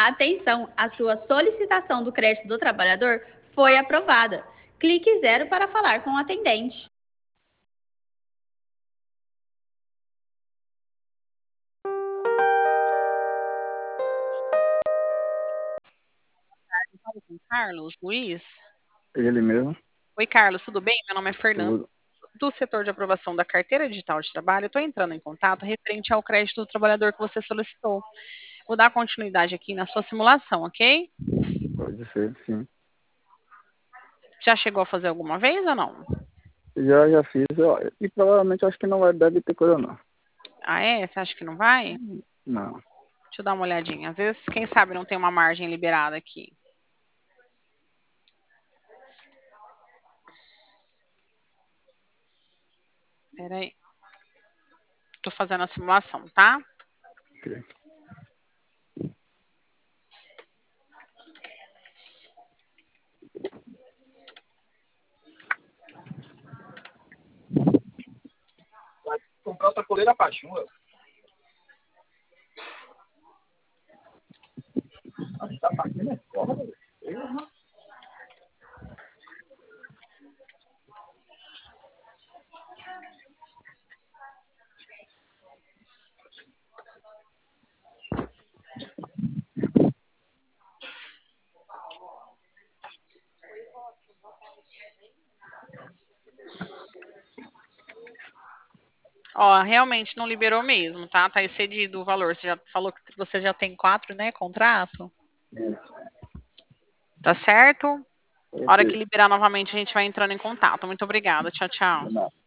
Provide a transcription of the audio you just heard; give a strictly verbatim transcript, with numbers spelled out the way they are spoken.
Atenção, a sua solicitação do crédito do trabalhador foi aprovada. Clique zero para falar com o atendente. Com Carlos Luiz. Ele mesmo. Oi, Carlos, tudo bem? Meu nome é Fernando, Tudo. do setor de aprovação da carteira digital de trabalho. Estou entrando em contato referente ao crédito do trabalhador que você solicitou. Vou dar continuidade aqui na sua simulação, ok? Pode ser, sim. Já chegou a fazer alguma vez ou não? Já, já fiz. Ó, e provavelmente acho que não vai, deve ter coisa não. Ah, é? Você acha que não vai? Não. Deixa eu dar uma olhadinha. Às vezes, quem sabe não tem uma margem liberada aqui. Espera aí. Estou fazendo a simulação, tá? Ok. Vai comprar outra coleira pra chuva. Acho que tá partindo a escola, velho. Ó, realmente não liberou mesmo, tá? Tá excedido o valor. Você já falou que você já tem quatro, né, contrato? Tá certo? A hora que Ok. liberar novamente, a gente vai entrando em contato. Muito obrigada. Tchau, tchau. De nada.